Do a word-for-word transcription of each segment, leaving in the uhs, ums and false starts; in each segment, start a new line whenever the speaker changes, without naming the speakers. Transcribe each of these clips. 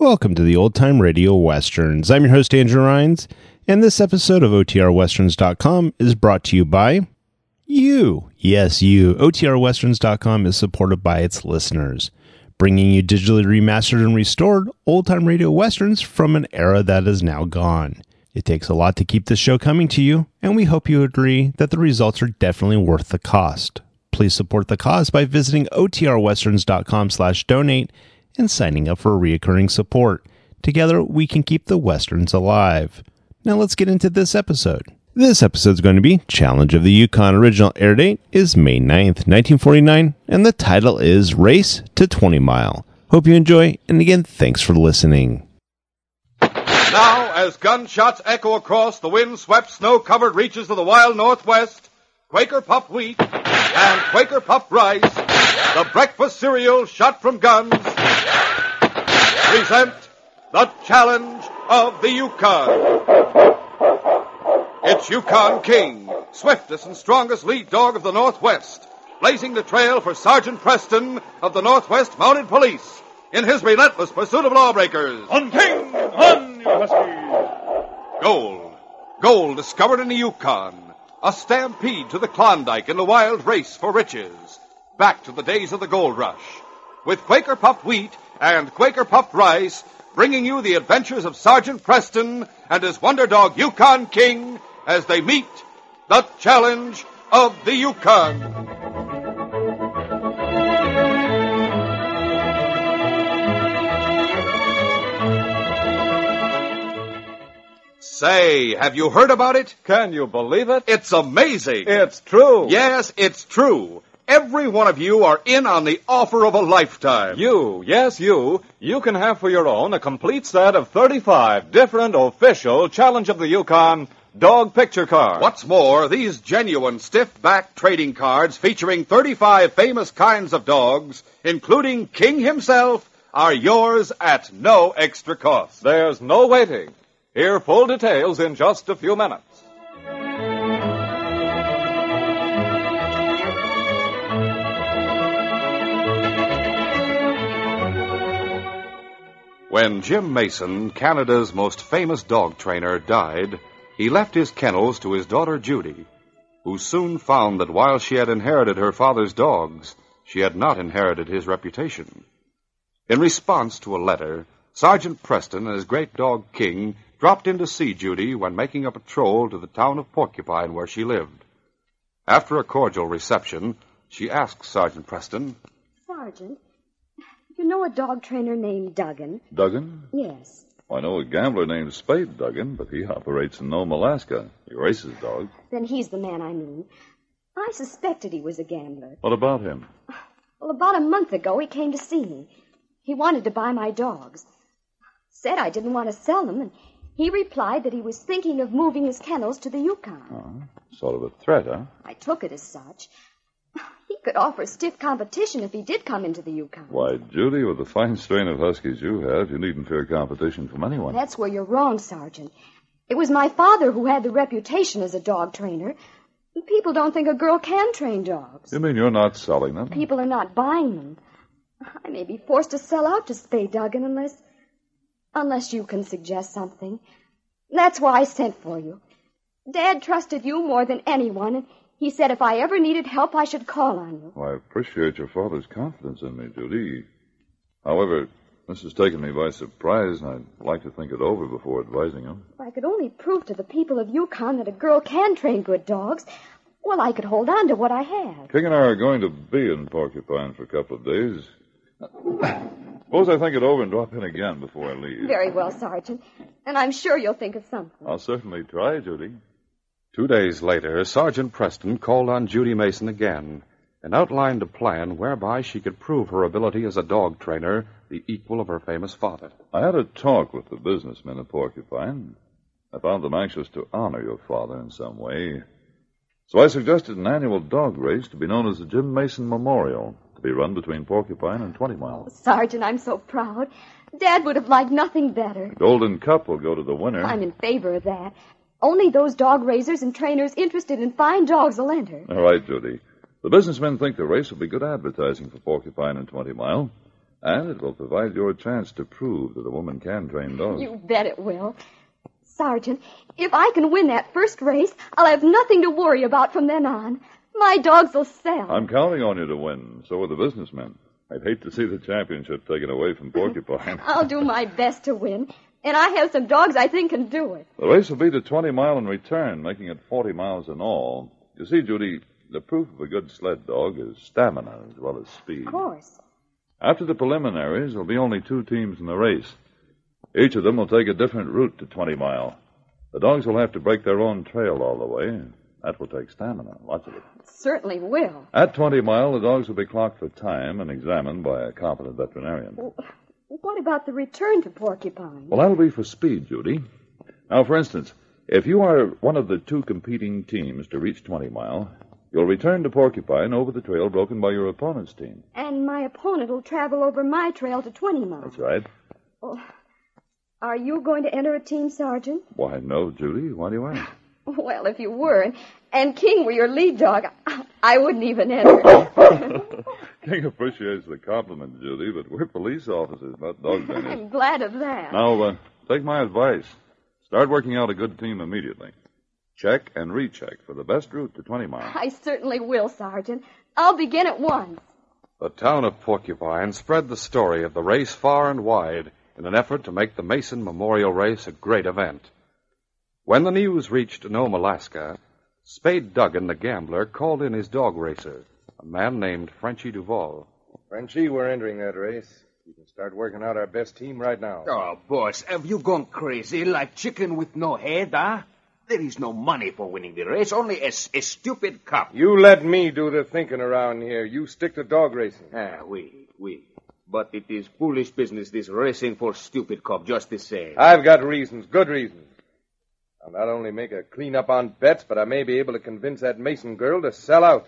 welcome to the Old Time Radio Westerns. I'm your host, Andrew Rhynes, and this episode of O T R Westerns dot com is brought to you by you. Yes, you. O T R Westerns dot com is supported by its listeners, bringing you digitally remastered and restored old-time radio westerns from an era that is now gone. It takes a lot to keep this show coming to you, and we hope you agree that the results are definitely worth the cost. Please support the cause by visiting O T R Westerns dot com slash donate and signing up for reoccurring support. Together, we can keep the Westerns alive. Now let's get into this episode. This episode is going to be Challenge of the Yukon. Original air date is May ninth, nineteen forty-nine, and the title is Race to twenty mile. Hope you enjoy, and again, thanks for listening.
Now, as gunshots echo across the wind-swept, snow-covered reaches of the wild Northwest, Quaker Puffed Wheat and Quaker Puffed Rice, the breakfast cereal shot from guns, present the Challenge of the Yukon. It's Yukon King, swiftest and strongest lead dog of the Northwest, blazing the trail for Sergeant Preston of the Northwest Mounted Police in his relentless pursuit of lawbreakers.
On King! On, you huskies!
Gold. Gold discovered in the Yukon. A stampede to the Klondike in the wild race for riches. Back to the days of the gold rush. With Quaker Puffed Wheat and Quaker Puffed Rice, bringing you the adventures of Sergeant Preston and his wonder dog Yukon King as they meet the Challenge of the Yukon. Say, have you heard about it?
Can you believe it?
It's amazing.
It's true.
Yes, it's true. Every one of you are in on the offer of a lifetime.
You, yes, you, you can have for your own a complete set of thirty-five different official Challenge of the Yukon dog picture cards.
What's more, these genuine stiff-backed trading cards featuring thirty-five famous kinds of dogs, including King himself, are yours at no extra cost.
There's no waiting. Hear full details in just a few minutes.
When Jim Mason, Canada's most famous dog trainer, died, he left his kennels to his daughter Judy, who soon found that while she had inherited her father's dogs, she had not inherited his reputation. In response to a letter, Sergeant Preston and his great dog King dropped in to see Judy when making a patrol to the town of Porcupine where she lived. After a cordial reception, she asked Sergeant Preston,
Sergeant, you know a dog trainer named Duggan?
Duggan?
Yes.
I know a gambler named Spade Duggan, but he operates in Nome, Alaska. He races dogs.
Then he's the man I mean. I suspected he was a gambler.
What about him?
Well, about a month ago, he came to see me. He wanted to buy my dogs. Said I didn't want to sell them, and he replied that he was thinking of moving his kennels to the Yukon.
Oh, sort of a threat, huh?
I took it as such. He could offer stiff competition if he did come into the Yukon.
Why, Judy, with the fine strain of huskies you have, you needn't fear competition from anyone.
That's where you're wrong, Sergeant. It was my father who had the reputation as a dog trainer. People don't think a girl can train dogs.
You mean you're not selling them?
People are not buying them. I may be forced to sell out to Spade Duggan unless... Unless you can suggest something. That's why I sent for you. Dad trusted you more than anyone, and he said if I ever needed help, I should call on you.
Well, I appreciate your father's confidence in me, Judy. However, this has taken me by surprise, and I'd like to think it over before advising him.
If I could only prove to the people of Yukon that a girl can train good dogs, well, I could hold on to what I have.
King and I are going to be in Porcupine for a couple of days. Suppose I think it over and drop in again before I leave.
Very well, Sergeant. And I'm sure you'll think of something.
I'll certainly try, Judy.
Two days later, Sergeant Preston called on Judy Mason again and outlined a plan whereby she could prove her ability as a dog trainer the equal of her famous father.
I had a talk with the businessmen of Porcupine. I found them anxious to honor your father in some way. So I suggested an annual dog race to be known as the Jim Mason Memorial, to be run between Porcupine and twenty mile.
Oh, Sergeant, I'm so proud. Dad would have liked nothing better.
The Golden Cup will go to the winner.
I'm in favor of that. Only those dog raisers and trainers interested in fine dogs will enter.
All right, Judy. The businessmen think the race will be good advertising for Porcupine and twenty mile. And it will provide your chance to prove that a woman can train dogs.
You bet it will. Sergeant, if I can win that first race, I'll have nothing to worry about from then on. My dogs will sell.
I'm counting on you to win. So are the businessmen. I'd hate to see the championship taken away from Porcupine.
I'll do my best to win. And I have some dogs I think can do it.
The race will be to twenty mile in return, making it forty miles in all. You see, Judy, the proof of a good sled dog is stamina as well as speed.
Of course.
After the preliminaries, there'll be only two teams in the race. Each of them will take a different route to twenty mile. The dogs will have to break their own trail all the way. That will take stamina, lots of it.
Certainly will.
At twenty mile, the dogs will be clocked for time and examined by a competent veterinarian.
Well, what about the return to Porcupine?
Well, that'll be for speed, Judy. Now, for instance, if you are one of the two competing teams to reach twenty mile, you'll return to Porcupine over the trail broken by your opponent's team.
And my opponent will travel over my trail to twenty mile.
That's right.
Oh, are you going to enter a team, Sergeant?
Why, no, Judy. Why do you ask?
Well, if you were, and, and King were your lead dog, I, I wouldn't even enter.
King appreciates the compliment, Judy, but we're police officers, not dog trainers.
I'm glad of that.
Now, uh, take my advice. Start working out a good team immediately. Check and recheck for the best route to twenty mile.
I certainly will, Sergeant. I'll begin at once.
The town of Porcupine spread the story of the race far and wide in an effort to make the Mason Memorial Race a great event. When the news reached Nome, Alaska, Spade Duggan, the gambler, called in his dog racer, a man named Frenchy Duval.
Frenchy, we're entering that race. We can start working out our best team right now.
Oh, boss, have you gone crazy like chicken with no head, huh? There is no money for winning the race, only a, a stupid cop.
You let me do the thinking around here. You stick to dog racing.
Ah, we, we. But it is foolish business, this racing for stupid cop, just the same.
I've got reasons, good reasons. I'll not only make a clean-up on bets, but I may be able to convince that Mason girl to sell out.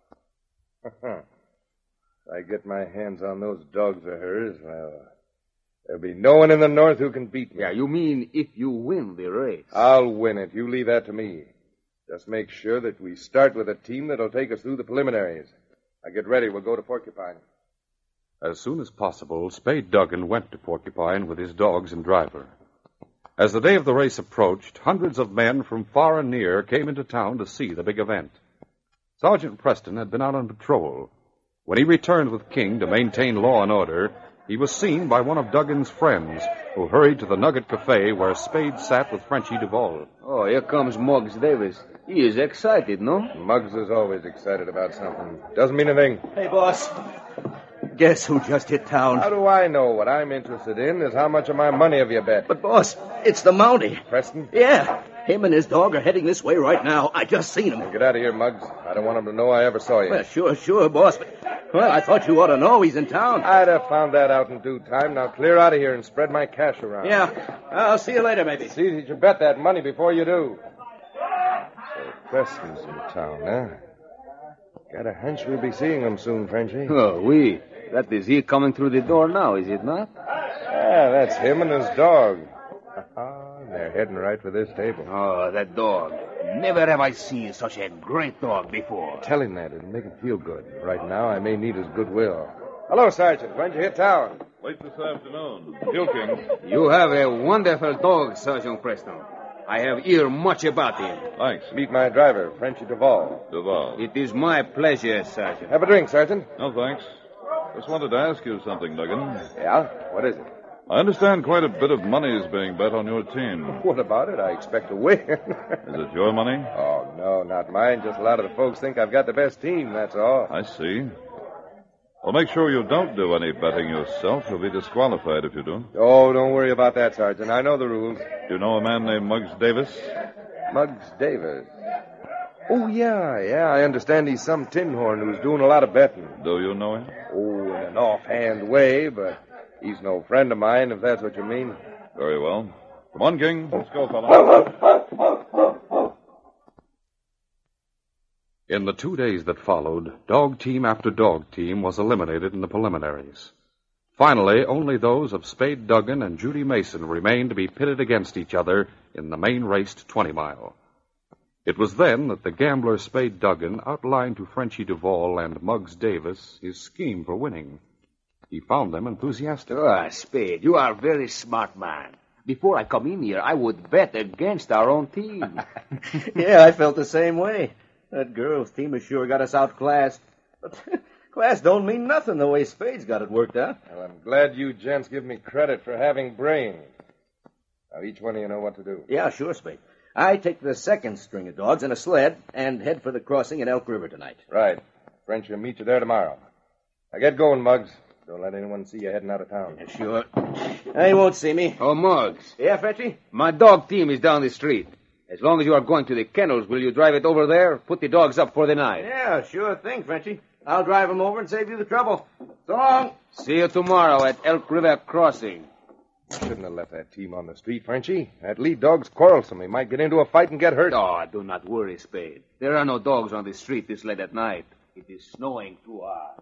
If I get my hands on those dogs of hers, well, there'll be no one in the North who can beat me.
Yeah, you mean if you win the race?
I'll win it. You leave that to me. Just make sure that we start with a team that'll take us through the preliminaries. Now get ready. We'll go to Porcupine.
As soon as possible, Spade Duggan went to Porcupine with his dogs and driver. As the day of the race approached, hundreds of men from far and near came into town to see the big event. Sergeant Preston had been out on patrol. When he returned with King to maintain law and order, he was seen by one of Duggan's friends, who hurried to the Nugget Cafe where Spade sat with Frenchy Duval.
Oh, here comes Muggs Davis. He is excited, no?
Muggs is always excited about something. Doesn't mean a thing.
Hey, boss. Guess who just hit town?
How do I know? What I'm interested in is how much of my money have you bet?
But, boss, it's the Mountie.
Preston?
Yeah. Him and his dog are heading this way right now. I just seen him.
Get out of here, Muggs. I don't want him to know I ever saw you.
Well, sure, sure, boss. But, well, I thought you ought to know he's in town.
I'd have found that out in due time. Now clear out of here and spread my cash around.
Yeah. I'll see you later, maybe.
See that you bet that money before you do. So Preston's in town, huh? Got a hunch we'll be seeing him soon, Frenchy.
Oh, we. That is he coming through the door now, is it not?
Yeah, that's him and his dog. They're heading right for this table.
Oh, that dog. Never have I seen such a great dog before.
Tell him that. It'll make him feel good. Right now, I may need his goodwill. Hello, Sergeant. When'd you hit town?
Late this afternoon. Hill King.
You have a wonderful dog, Sergeant Preston. I have heard much about him.
Thanks.
Meet my driver, Frenchy Duval.
Duval.
It is my pleasure, Sergeant.
Have a drink, Sergeant.
No, thanks. Just wanted to ask you something, Duggan.
Yeah? What is it?
I understand quite a bit of money is being bet on your team.
What about it? I expect to win.
Is it your money?
Oh, no, not mine. Just a lot of the folks think I've got the best team, that's all.
I see. Well, make sure you don't do any betting yourself. You'll be disqualified if you do.
Oh, don't worry about that, Sergeant. I know the rules.
Do you know a man named Muggs Davis?
Muggs Davis? Oh, yeah, yeah. I understand he's some tin horn who's doing a lot of betting.
Do you know him?
Oh, in an offhand way, but he's no friend of mine, if that's what you mean.
Very well. Come on, King. Let's go, fella.
In the two days that followed, dog team after dog team was eliminated in the preliminaries. Finally, only those of Spade Duggan and Judy Mason remained to be pitted against each other in the main race to twenty mile. It was then that the gambler Spade Duggan outlined to Frenchy Duval and Muggs Davis his scheme for winning. He found them enthusiastic.
Ah, Spade, you are a very smart man. Before I come in here, I would bet against our own team.
Yeah, I felt the same way. That girls' team has sure got us outclassed. But class don't mean nothing the way Spade's got it worked out.
Well, I'm glad you gents give me credit for having brains. Now, each one of you know what to do.
Yeah, sure, Spade. I take the second string of dogs in a sled and head for the crossing at Elk River tonight.
Right. French will meet you there tomorrow. Now, get going, Muggs. Don't let anyone see you heading out of town.
Yeah, sure. They won't see me.
Oh, Muggs.
Yeah, Frenchie?
My dog team is down the street. As long as you are going to the kennels, will you drive it over there? Put the dogs up for the night.
Yeah, sure thing, Frenchie. I'll drive them over and save you the trouble. So long.
See you tomorrow at Elk River Crossing.
Shouldn't have left that team on the street, Frenchie. That lead dog's quarrelsome. He might get into a fight and get hurt.
Oh, do not worry, Spade. There are no dogs on the street this late at night. It is snowing too hard.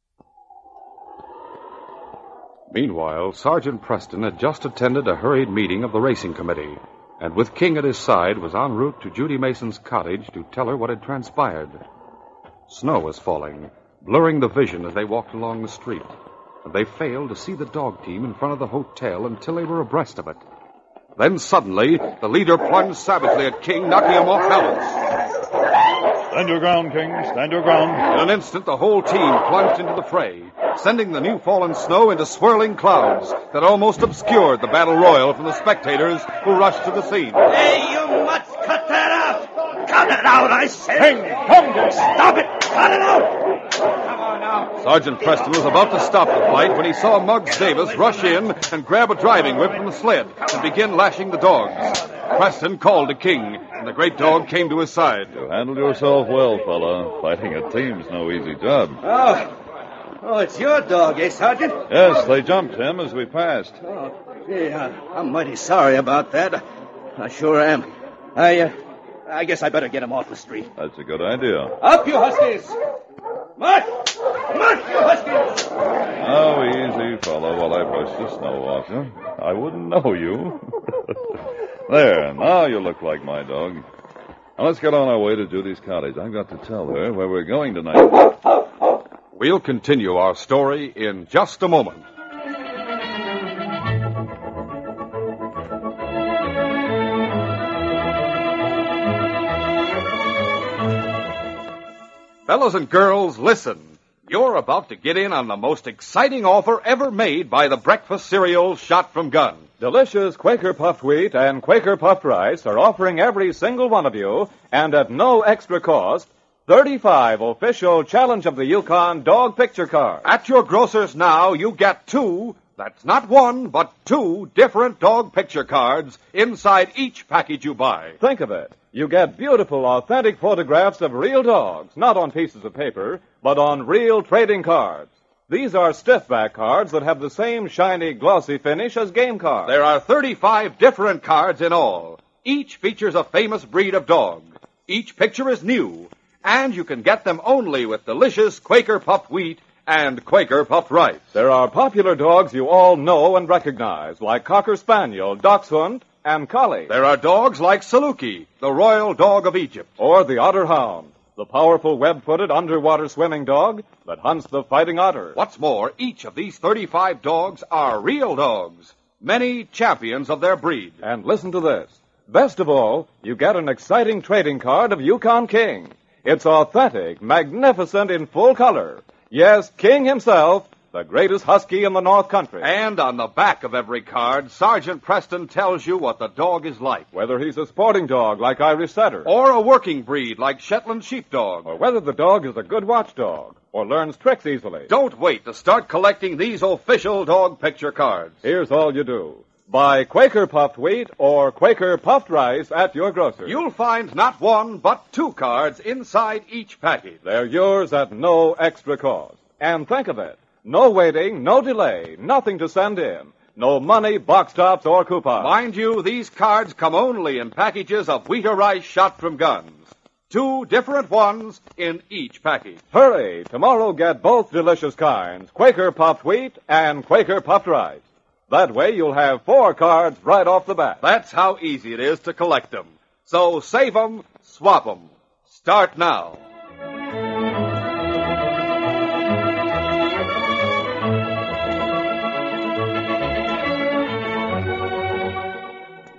Meanwhile, Sergeant Preston had just attended a hurried meeting of the racing committee, and with King at his side was en route to Judy Mason's cottage to tell her what had transpired. Snow was falling, blurring the vision as they walked along the street, and they failed to see the dog team in front of the hotel until they were abreast of it. Then suddenly, the leader plunged savagely at King, knocking him off balance.
Stand your ground, King. Stand your ground.
In an instant, the whole team plunged into the fray, sending the new-fallen snow into swirling clouds that almost obscured the battle royal from the spectators who rushed to the scene.
Hey, you must cut that out. Cut it out, I said.
King, come!
Stop it. Cut it out. Come on now.
Sergeant Preston was about to stop the fight when he saw Muggs Davis rush in and grab a driving whip from the sled and begin lashing the dogs. Preston called to King, and the great dog came to his side.
You handled yourself well, fella. Fighting a team's no easy job.
Oh, oh, it's your dog, eh, Sergeant?
Yes, they jumped him as we passed.
Oh, gee, uh, I'm mighty sorry about that. I sure am. I, uh, I guess I better get him off the street.
That's a good idea.
Up, you huskies! March! March, you huskies!
Oh, easy, fella, while I brush the snow off you. I wouldn't know you. There, now you look like my dog. Now let's get on our way to Judy's cottage. I've got to tell her where we're going tonight.
We'll continue our story in just a moment. Fellows and girls, listen. You're about to get in on the most exciting offer ever made by the breakfast cereal Shot from Gun.
Delicious Quaker Puffed Wheat and Quaker Puffed Rice are offering every single one of you, and at no extra cost, thirty-five official Challenge of the Yukon dog picture cards.
At your grocer's now, you get two, that's not one, but two different dog picture cards inside each package you buy.
Think of it. You get beautiful, authentic photographs of real dogs, not on pieces of paper, but on real trading cards. These are stiff-back cards that have the same shiny, glossy finish as game cards.
There are thirty-five different cards in all. Each features a famous breed of dog. Each picture is new, and you can get them only with delicious Quaker Puffed Wheat and Quaker Puffed Rice.
There are popular dogs you all know and recognize, like Cocker Spaniel, Dachshund, and Collie.
There are dogs like Saluki, the royal dog of Egypt.
Or the Otter Hound, the powerful web-footed underwater swimming dog that hunts the fighting otter.
What's more, each of these thirty-five dogs are real dogs, many champions of their breed.
And listen to this. Best of all, you get an exciting trading card of Yukon King. It's authentic, magnificent in full color. Yes, King himself, the greatest husky in the North Country.
And on the back of every card, Sergeant Preston tells you what the dog is like.
Whether he's a sporting dog like Irish Setter,
Or a working breed like Shetland Sheepdog.
or whether the dog is a good watchdog, or learns tricks easily.
Don't wait to start collecting these official dog picture cards.
Here's all you do. Buy Quaker Puffed Wheat or Quaker Puffed Rice at your grocer.
You'll find not one, but two cards inside each package.
They're yours at no extra cost. And think of it. No waiting, no delay, nothing to send in. No money, box tops, or coupons.
Mind you, these cards come only in packages of wheat or rice shot from guns. Two different ones in each package.
Hurry! Tomorrow get both delicious kinds, Quaker Puffed Wheat and Quaker Puffed Rice. That way you'll have four cards right off the bat.
That's how easy it is to collect them. So save them, swap them. Start now.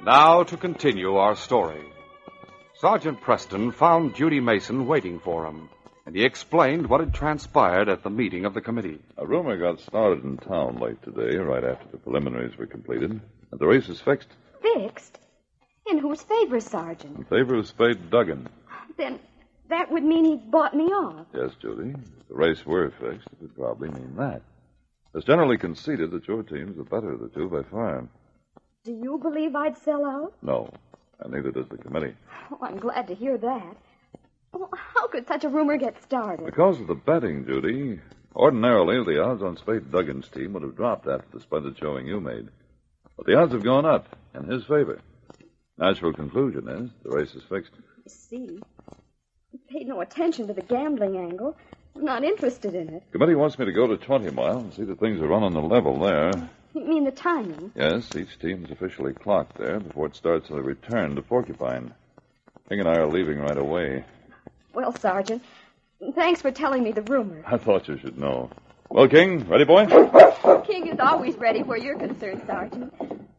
Now to continue our story. Sergeant Preston found Judy Mason waiting for him, and he explained what had transpired at the meeting of the committee.
A rumor got started in town late today, right after the preliminaries were completed, that the race is fixed.
Fixed? In whose favor, Sergeant?
In favor of Spade Duggan.
Then that would mean he bought me off.
Yes, Judy. If the race were fixed, it would probably mean that. It's generally conceded that your team's the better of the two by far.
Do you believe I'd sell out?
No, and neither does the committee.
Oh, I'm glad to hear that. Well, how could such a rumor get started?
Because of the betting, Judy. Ordinarily, the odds on Spade Duggan's team would have dropped after the splendid showing you made. But the odds have gone up in his favor. Natural conclusion is the race is fixed.
I see. I paid no attention to the gambling angle. I'm not interested in it.
The committee wants me to go to twenty mile and see that things are run on the level there.
You mean the timing?
Yes, each team's officially clocked there before it starts the return to Porcupine. King and I are leaving right away.
Well, Sergeant, thanks for telling me the rumor.
I thought you should know. Well, King, ready, boy?
King is always ready where you're concerned, Sergeant.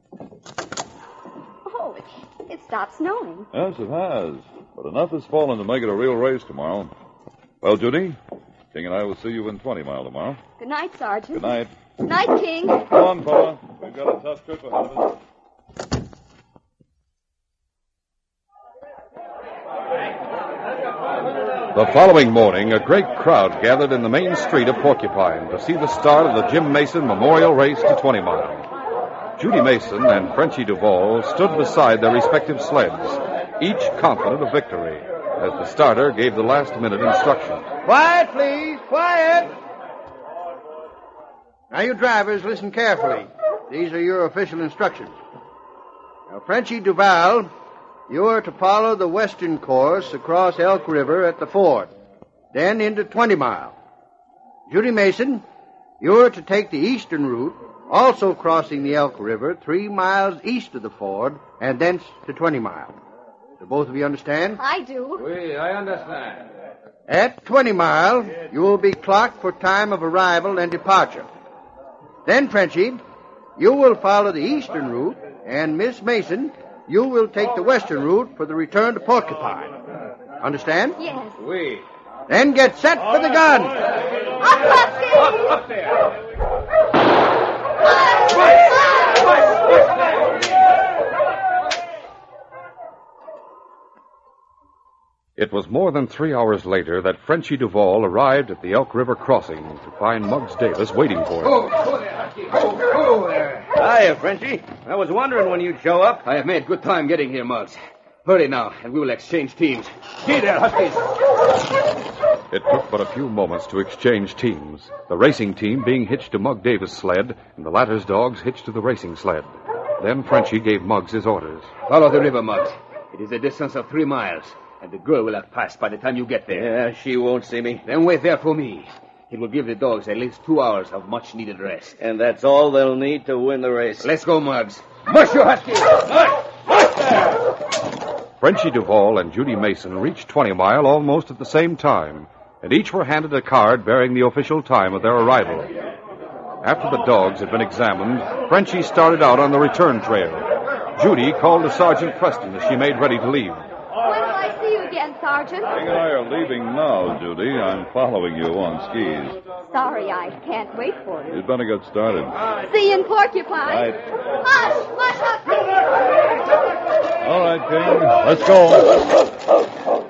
Oh, it, it stopped snowing.
Yes, it has. But enough has fallen to make it a real race tomorrow. Well, Judy, King and I will see you in twenty mile tomorrow.
Good night, Sergeant.
Good night.
Good night, King.
Come on, fella. We've got a tough trip ahead of us.
The following morning, a great crowd gathered in the main street of Porcupine to see the start of the Jim Mason Memorial Race to twenty mile. Judy Mason and Frenchie Duval stood beside their respective sleds, each confident of victory, as the starter gave the last-minute instruction.
Quiet, please. Quiet. Now, you drivers, listen carefully. These are your official instructions. Now, Frenchie Duval, you are to follow the western course across Elk River at the ford, then into twenty mile. Judy Mason, you are to take the eastern route, also crossing the Elk River three miles east of the ford, and thence to twenty mile. Do both of you understand?
I do.
Oui, I understand.
At twenty mile, you will be clocked for time of arrival and departure. Then, Frenchie, you will follow the eastern route, and Miss Mason, you will take the western route for the return to Porcupine. Understand?
Yes.
Oui.
Then get set for the gun.
Up,
Up there.
It was more than three hours later that Frenchie Duval arrived at the Elk River crossing to find Muggs Davis waiting for him.
Oh, oh there, Husky. Oh, oh there.
Hiya, Frenchie. I was wondering when you'd show up.
I have made good time getting here, Muggs. Hurry now, and we will exchange teams. Stay there, Huskies.
It took but a few moments to exchange teams, the racing team being hitched to Muggs Davis' sled, and the latter's dogs hitched to the racing sled. Then Frenchie gave Muggs his orders.
Follow the river, Muggs. It is a distance of three miles, and the girl will have passed by the time you get there.
Yeah, she won't see me.
Then wait there for me. It will give the dogs at least two hours of much-needed rest.
And that's all they'll need to win the race.
Let's go, Muggs. Mush you, Husky! Mush! Mush there!
Frenchie Duval and Judy Mason reached twenty mile almost at the same time, and each were handed a card bearing the official time of their arrival. After the dogs had been examined, Frenchie started out on the return trail. Judy called to Sergeant Preston as she made ready to leave.
When will I see you again, Sergeant?
King and I are leaving now, Judy. I'm following you on skis.
Sorry, I can't wait for you.
You'd better get started.
See you in Porcupine.
Right.
Hush! Hush up!
All right, King. Let's go.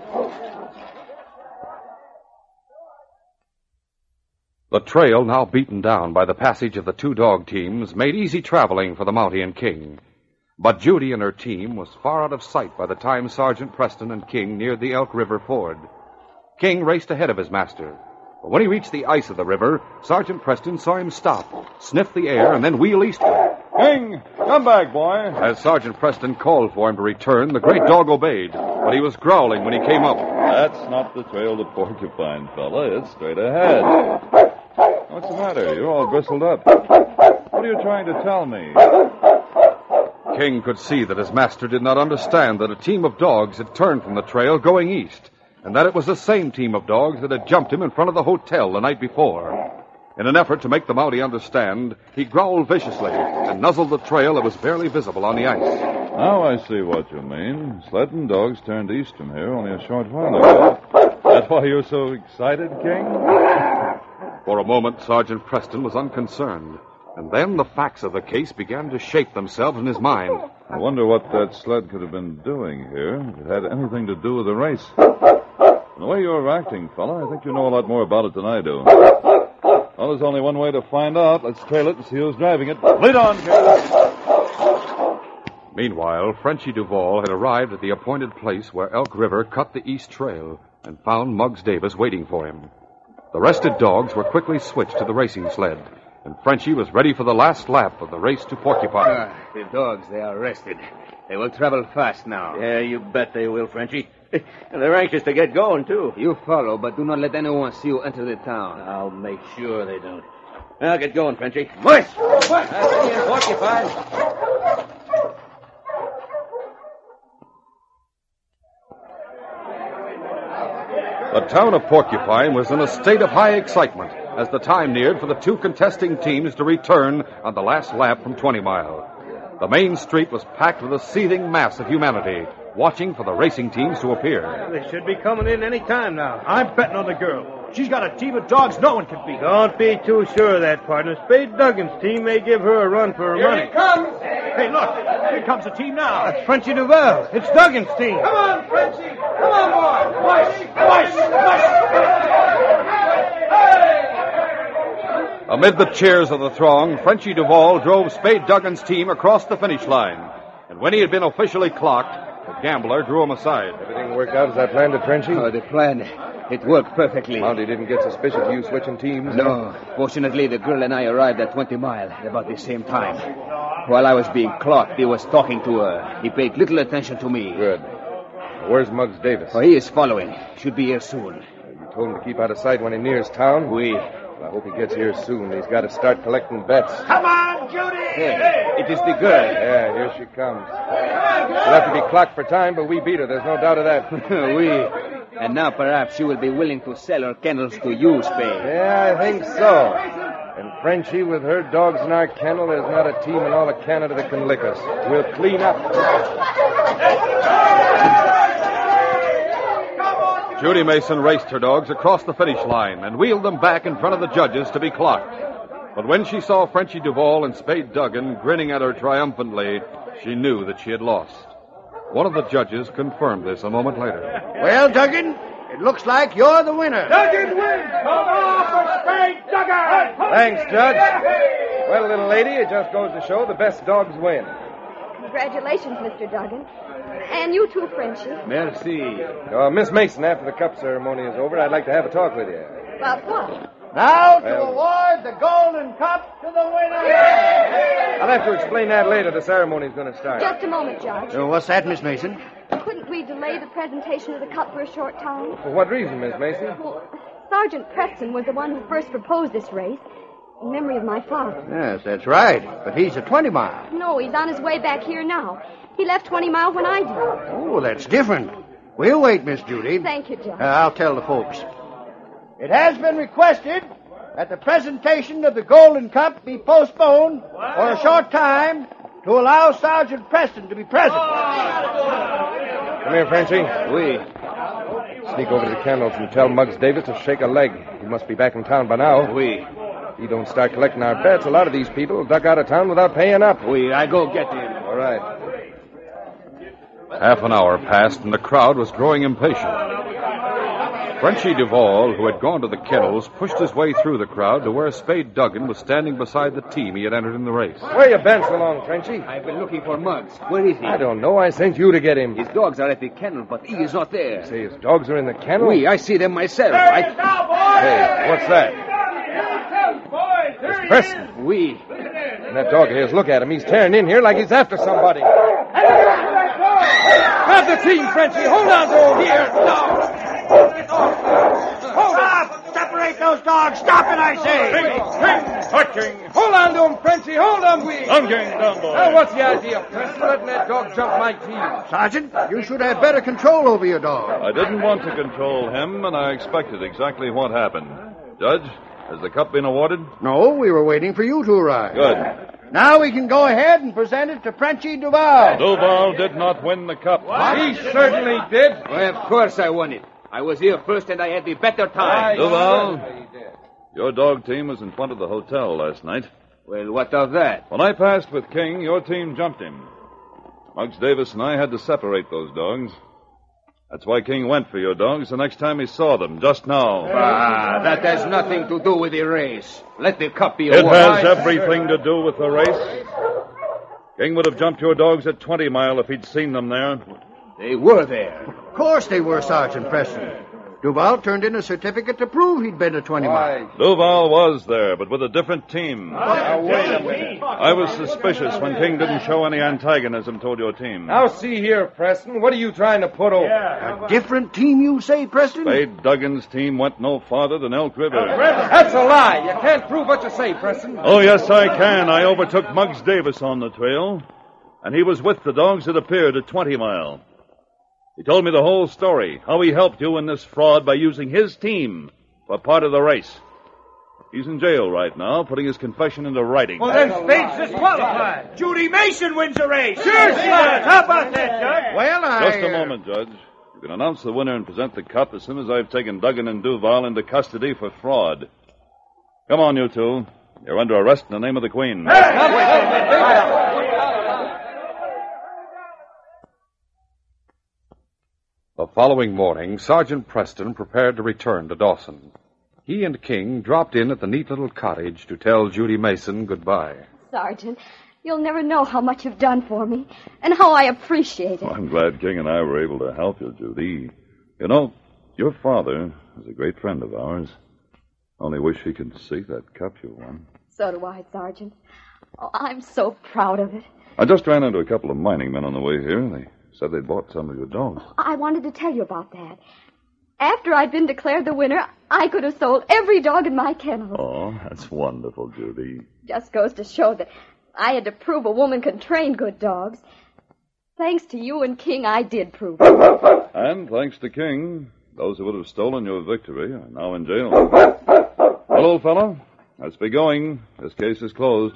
The trail, now beaten down by the passage of the two dog teams, made easy traveling for the Mountie and King. But Judy and her team was far out of sight by the time Sergeant Preston and King neared the Elk River ford. King raced ahead of his master. But when he reached the ice of the river, Sergeant Preston saw him stop, sniff the air, and then wheel eastward.
King, come back, boy.
As Sergeant Preston called for him to return, the great dog obeyed, but he was growling when he came up.
That's not the trail to Porcupine, fella. It's straight ahead. What's the matter? You're all bristled up. What are you trying to tell me?
King could see that his master did not understand that a team of dogs had turned from the trail going east, and that it was the same team of dogs that had jumped him in front of the hotel the night before. In an effort to make the Mountie understand, he growled viciously and nuzzled the trail that was barely visible on the ice.
Now I see what you mean. Sled and dogs turned east from here only a short while ago. That's why you're so excited, King?
For a moment, Sergeant Preston was unconcerned. And then the facts of the case began to shape themselves in his mind.
I wonder what that sled could have been doing here, if it had anything to do with the race. The way you're acting, fella, I think you know a lot more about it than I do. Well, there's only one way to find out. Let's trail it and see who's driving it. Lead on, King.
Meanwhile, Frenchy Duval had arrived at the appointed place where Elk River cut the east trail and found Muggs Davis waiting for him. The rested dogs were quickly switched to the racing sled, and Frenchy was ready for the last lap of the race to Porcupine.
Uh, the dogs, they are rested. They will travel fast now.
Yeah, you bet they will, Frenchy. And they're anxious to get going, too.
You follow, but do not let anyone see you enter the town.
I'll make sure they don't. Now get going, Frenchy.
Mush! I'll see you in Porcupine.
The town of Porcupine was in a state of high excitement as the time neared for the two contesting teams to return on the last lap from twenty mile. The main street was packed with a seething mass of humanity, watching for the racing teams to appear.
They should be coming in any time now. I'm betting on the girl. She's got a team of dogs no one can beat. Don't be too sure of that, partner. Spade Duggan's team may give her a run for her
Here
money.
he comes!
Hey, look. Here comes the team now. That's Frenchy Duval. It's Duggan's team.
Come on, Frenchy! Come on, boy! Mush! Mush! Mush!
Amid the cheers of the throng, Frenchy Duval drove Spade Duggan's team across the finish line. And when he had been officially clocked, the gambler drew him aside.
Everything worked out as I planned it, Frenchy?
Oh, the plan, it worked perfectly.
Mounty didn't get suspicious of you switching teams?
No. Fortunately, the girl and I arrived at twenty mile at about the same time. While I was being clocked, he was talking to her. He paid little attention to me.
Good. Where's Muggs Davis?
Oh, he is following. Should be here soon.
You told him to keep out of sight when he nears town?
We.
Well, I hope he gets here soon. He's got to start collecting bets.
Come on, Judy!
Hey, it is the girl.
Yeah, here she comes. She'll have to be clocked for time, but we beat her. There's no doubt of that.
we. And now perhaps she will be willing to sell her kennels to you, Spade.
Yeah, I think so. And Frenchy, with her dogs in our kennel, there's not a team in all of Canada that can lick us. We'll clean up.
Judy Mason raced her dogs across the finish line and wheeled them back in front of the judges to be clocked. But when she saw Frenchy Duval and Spade Duggan grinning at her triumphantly, she knew that she had lost. One of the judges confirmed this a moment later.
Well, Duggan, it looks like you're the winner.
Duggan wins! Come on for Spade Duggan!
Thanks, Judge. Well, little lady, it just goes to show the best dogs win.
Congratulations, Mister Duggan. And you too, Frenchy.
Merci.
Uh, Miss Mason, after the cup ceremony is over, I'd like to have a talk with you.
About what?
Now to
Well-
award the Golden Cup to the winner.
I'll have to explain that later. The ceremony's going to start.
Just a moment, Judge.
Uh, what's that, Miss Mason?
Couldn't we delay the presentation of the cup for a short time?
For what reason, Miss Mason?
Well, Sergeant Preston was the one who first proposed this race, in memory of my father.
Yes, that's right. But he's a twenty mile.
No, he's on his way back here now. He left twenty mile when I did.
Oh, that's different. We'll wait, Miss Judy.
Thank you, Judge.
Uh, I'll tell the folks. It has been requested that the presentation of the Golden Cup be postponed for a short time to allow Sergeant Preston to be present.
Come here, Frenchy.
We.
Sneak over to the kennels and tell Muggs Davis to shake a leg. He must be back in town by now.
We.
If he don't start collecting our bets, a lot of these people will duck out of town without paying up.
We. I go get him.
All right.
Half an hour passed, and the crowd was growing impatient. Frenchy Duval, who had gone to the kennels, pushed his way through the crowd to where Spade Duggan was standing beside the team he had entered in the race.
Where you been so long, Frenchy?
I've been looking for Muggs. Where is he?
I don't know. I sent you to get him.
His dogs are at the kennel, but he is not there.
Say his dogs are in the kennel?
We. I see them myself. I...
Hey, what's that? It's Preston.
We.
And that dog of his, look at him. He's tearing in here like he's after somebody. Grab the team, Frenchy. Hold on to him. Here. No.
Stop! Separate those dogs. Stop it, I say.
Touching. Hold on to him, Frenchy. Hold on, we.
I'm getting down, boy.
Now, what's the idea, Preston? Letting that dog jump my team.
Sergeant, you should have better control over your dog.
I didn't want to control him, and I expected exactly what happened. Judge, has the cup been awarded?
No, we were waiting for you to arrive.
Good.
Now we can go ahead and present it to Frenchy Duval.
Duval did not win the cup.
He certainly did.
Well, of course I won it. I was here first and I had the better time.
Duval, your dog team was in front of the hotel last night.
Well, what of that?
When I passed with King, your team jumped him. Muggs Davis and I had to separate those dogs. That's why King went for your dogs the next time he saw them, just now.
Ah, that has nothing to do with the race. Let the cup be
It
awarded.
has everything to do with the race. King would have jumped your dogs at twenty mile if he'd seen them there.
They were there.
Of course they were, Sergeant Preston. Duval turned in a certificate to prove he'd been to twenty miles.
Duval was there, but with a different team.
Now, wait a minute.
I was suspicious when King didn't show any antagonism toward your team.
Now, see here, Preston. What are you trying to put over?
A different team, you say, Preston?
Spade Duggan's team went no farther than Elk River.
That's a lie. You can't prove what you say, Preston.
Oh, yes, I can. I overtook Muggs Davis on the trail, and he was with the dogs, it appeared, at twenty mile. He told me the whole story, how he helped you in this fraud by using his team for part of the race. He's in jail right now, putting his confession into writing.
Well, then Spade's disqualified. Judy Mason wins the race. Sure, Slud. How about that, Judge?
Well, I...
Just a moment, Judge. You can announce the winner and present the cup as soon as I've taken Duggan and Duval into custody for fraud. Come on, you two. You're under arrest in the name of the Queen.
The following morning, Sergeant Preston prepared to return to Dawson. He and King dropped in at the neat little cottage to tell Judy Mason goodbye.
Sergeant, you'll never know how much you've done for me and how I appreciate it.
Well, I'm glad King and I were able to help you, Judy. You know, your father is a great friend of ours. Only wish he could see that cup you won.
So do I, Sergeant. Oh, I'm so proud of it.
I just ran into a couple of mining men on the way here. They said they'd bought some of your dogs.
I wanted to tell you about that. After I'd been declared the winner, I could have sold every dog in my kennel.
Oh, that's wonderful, Judy.
Just goes to show that I had to prove a woman could train good dogs. Thanks to you and King, I did prove it.
And thanks to King, those who would have stolen your victory are now in jail. Well, old fellow, let's be going. This case is closed.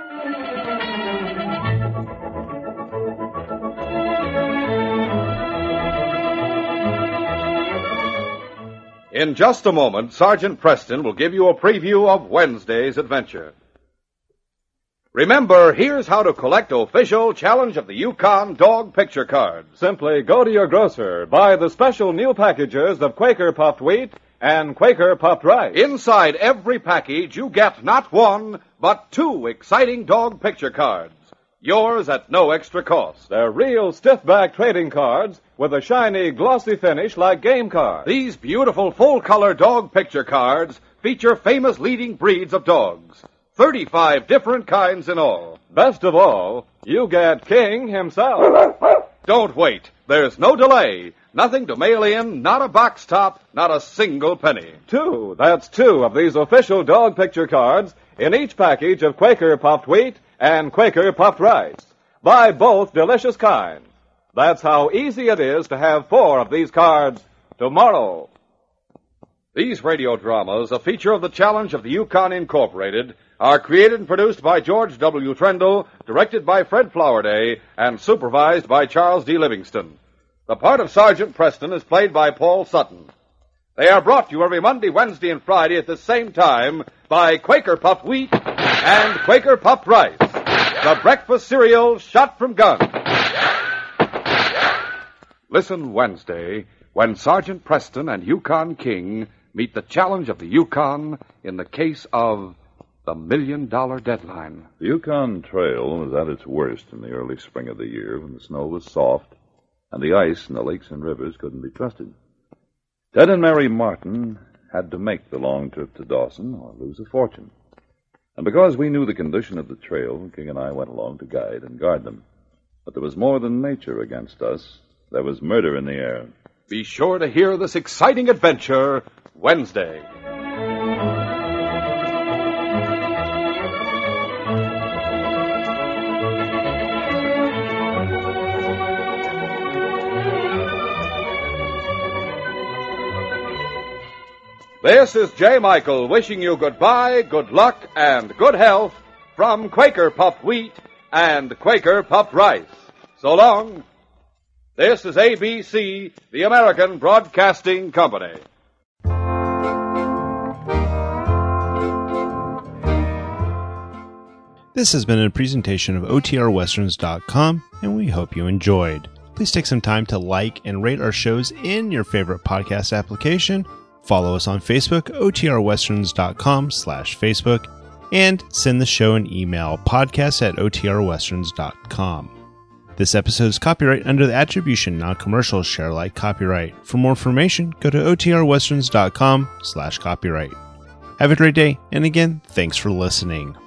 In just a moment, Sergeant Preston will give you a preview of Wednesday's adventure. Remember, here's how to collect official Challenge of the Yukon dog picture cards.
Simply go to your grocer, buy the special new packages of Quaker puffed wheat and Quaker puffed rice.
Inside every package, you get not one, but two exciting dog picture cards. Yours at no extra cost.
They're real stiff-back trading cards with a shiny, glossy finish like game cards.
These beautiful full-color dog picture cards feature famous leading breeds of dogs. Thirty-five different kinds in all.
Best of all, you get King himself.
Don't wait. There's no delay. Nothing to mail in, not a box top, not a single penny.
Two. That's two of these official dog picture cards in each package of Quaker puffed wheat and Quaker puffed rice. Buy both delicious kinds. That's how easy it is to have four of these cards tomorrow.
These radio dramas, a feature of the Challenge of the Yukon Incorporated, are created and produced by George W. Trendle, directed by Fred Flowerday, and supervised by Charles D. Livingston. The part of Sergeant Preston is played by Paul Sutton. They are brought to you every Monday, Wednesday, and Friday at the same time by Quaker Puffed Wheat and Quaker Puffed Rice, the breakfast cereal shot from guns. Listen Wednesday when Sergeant Preston and Yukon King meet the Challenge of the Yukon in the case of the Million Dollar Deadline.
The Yukon Trail was at its worst in the early spring of the year when the snow was soft and the ice in the lakes and rivers couldn't be trusted. Ted and Mary Martin had to make the long trip to Dawson or lose a fortune. And because we knew the condition of the trail, King and I went along to guide and guard them. But there was more than nature against us. There was murder in the air.
Be sure to hear this exciting adventure Wednesday. This is J. Michael wishing you goodbye, good luck, and good health
from Quaker Puffed Wheat and Quaker Puffed Rice. So long. This is A B C, the American Broadcasting Company.
This has been a presentation of O T R Westerns dot com, and we hope you enjoyed. Please take some time to like and rate our shows in your favorite podcast application. Follow us on Facebook, O T R Westerns dot com slash Facebook, and send the show an email, podcast at O T R Westerns dot com. This episode is copyright under the Attribution Non-Commercial Share Alike copyright. For more information, go to O T R Westerns dot com slash copyright. Have a great day, and again, thanks for listening.